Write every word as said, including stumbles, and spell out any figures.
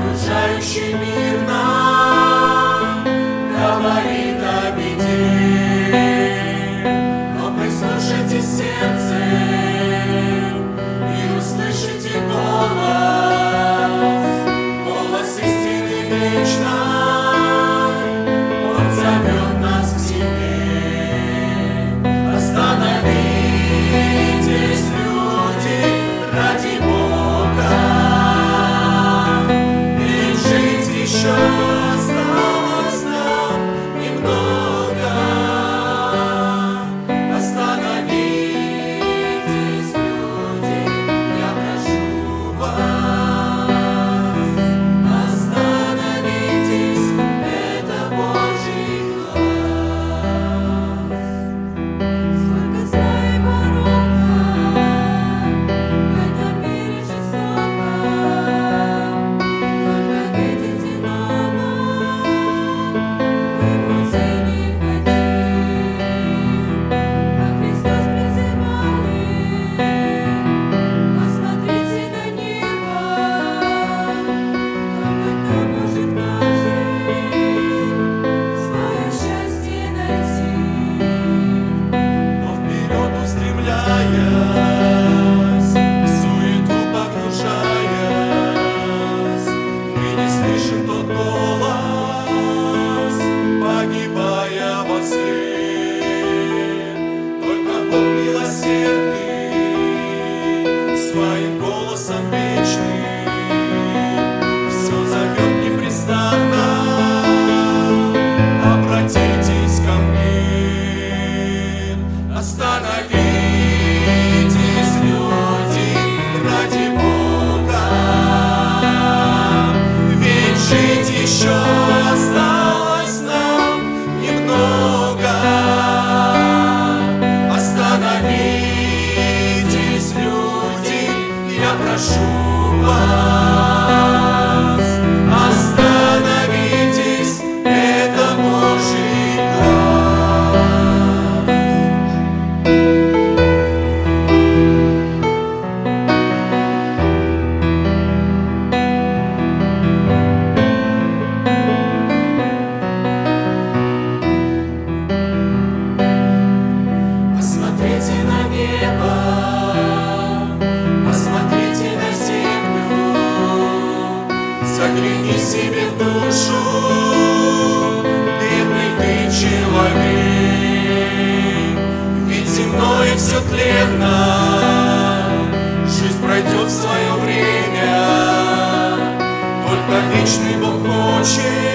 окружающий мир нам говорит о беде, но прислушайтесь сердцем и услышите голос, голос истины вечной. Он зовет нас к себе. Остановитесь, люди, ради Бога, ведь жить еще осталось нам немного. Остановитесь, люди, я прошу вас. Остановитесь, это Божий глаз. Сколько зла и порока в этом мире жестоко, только видите ново, вы пути не хотим, а Христос призывал их. Посмотрите на небо, только там может каждый свое счастье найти. Но вперед устремляясь, в суету погружаясь, мы не слышим тот голос, погибая во след. Только Бог милосердный, своим голосом вечным, все зовет непрестанно. Обратитесь ко мне. Остановитесь, люди, ради Бога, ведь жить еще осталось нам немного. Остановитесь, люди, я прошу вас. Остановитесь, это Божий глаз. Посмотрите на небо, посмотрите на землю, загляни себе в душу, бедный ты человек, ведь земное все тленно, жизнь пройдет в свое время, только вечный Бог хочет